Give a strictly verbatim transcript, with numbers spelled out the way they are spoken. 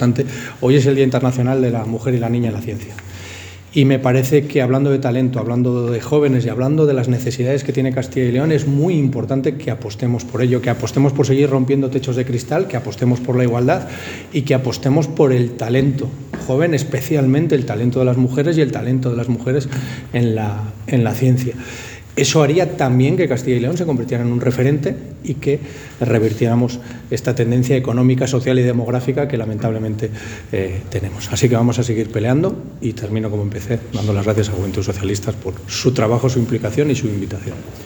Hoy es el Día Internacional de la Mujer y la Niña en la Ciencia. Y me parece que hablando de talento, hablando de jóvenes y hablando de las necesidades que tiene Castilla y León, es muy importante que apostemos por ello, que apostemos por seguir rompiendo techos de cristal, que apostemos por la igualdad y que apostemos por el talento joven, especialmente el talento de las mujeres y el talento de las mujeres en la, en la ciencia. Eso haría también que Castilla y León se convirtiera en un referente y que revirtiéramos esta tendencia económica, social y demográfica que lamentablemente eh, tenemos. Así que vamos a seguir peleando y termino como empecé, dando las gracias a Juventud Socialistas por su trabajo, su implicación y su invitación.